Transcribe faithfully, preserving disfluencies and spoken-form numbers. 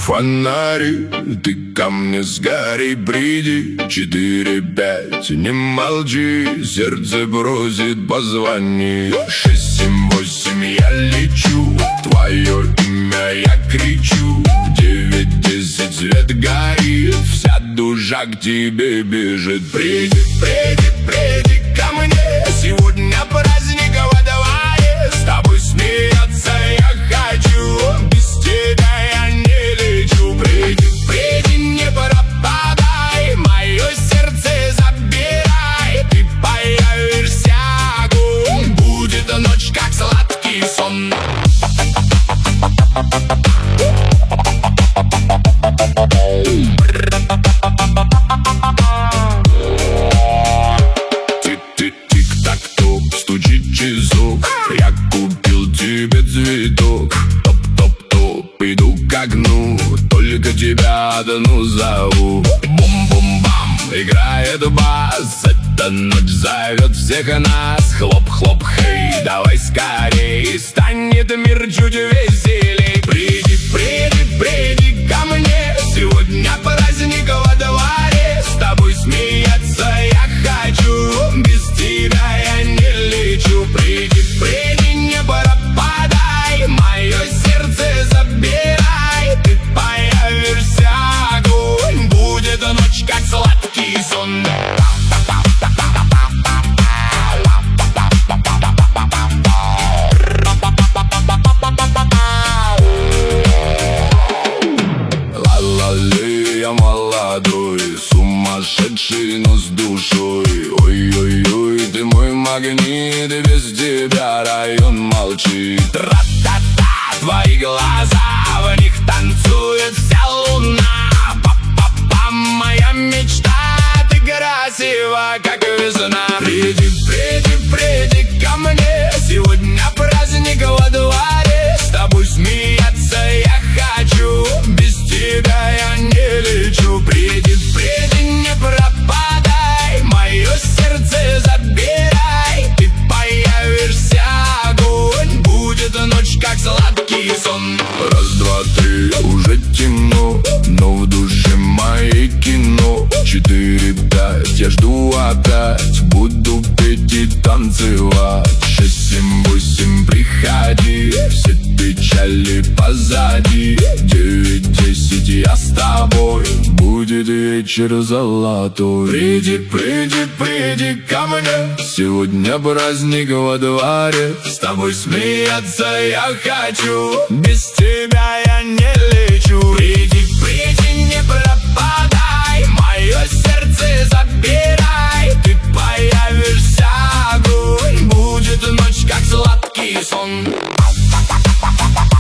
фонари, ты ко мне скорей приди. Четыре, пять, не молчи, сердце просит позвони. Шесть, семь, восемь, я лечу, твое имя я кричу. Девять, десять, свет горит, вся душа к тебе бежит. Приди, приди, приди ко мне, сегодня праздник во дворе. С тобой смеяться я хочу, без тебя я не лечу. Приди, приди, не пропадай, мое сердце забирай. Ты появишься, огонь, будет ночь как сладкий сон. Тик-тик-тик-так-топ, стучит часок. Я купил тебе цветок. Топ-топ-топ, иду к окну, только тебя одну зову. Бум-бум-бам, играет бас, эта ночь зовет всех нас. Хлоп-хлоп, хей, давай скорей, станет мир чуть веселей. Приди, приди, приди ко мне, сегодня праздник во дворе. С тобой смеяться я хочу, без тебя я не лечу. Приди, приди, не пропадай, мое сердце забирай. Ты появишься, огонь, будет ночь как сладкий сон. Я молодой, сумасшедший, но с душой. Ой-ой-ой, ты мой магнит, и без тебя район молчит. Тра-та-та, твои глаза, в них танцует вся луна. Па-па-па, моя мечта, ты красива, как весна. Приди, приди, приди ко мне, сегодня праздник во дворе. С тобой смеяться я хочу, без тебя я не лечу. Приди, приди, не пропадай, мое сердце забирай. Ты появишься, огонь, будет ночь как сладкий сон. Раз, два, три, уже темно, но в душе моей кино. Четыре, пять, я жду опять, буду петь и танцевать. Шесть, семь, восемь, приходи, все печали позади. Девять, десять, я с тобой, будет вечер золотой. Приди, приди, приди ко мне, сегодня праздник во дворе. С тобой смеяться я хочу, без тебя я не лечу. Приди, приди, не пропадай, мое сердце забирай. Ты появишься, огонь, будет ночь как сладкий сон.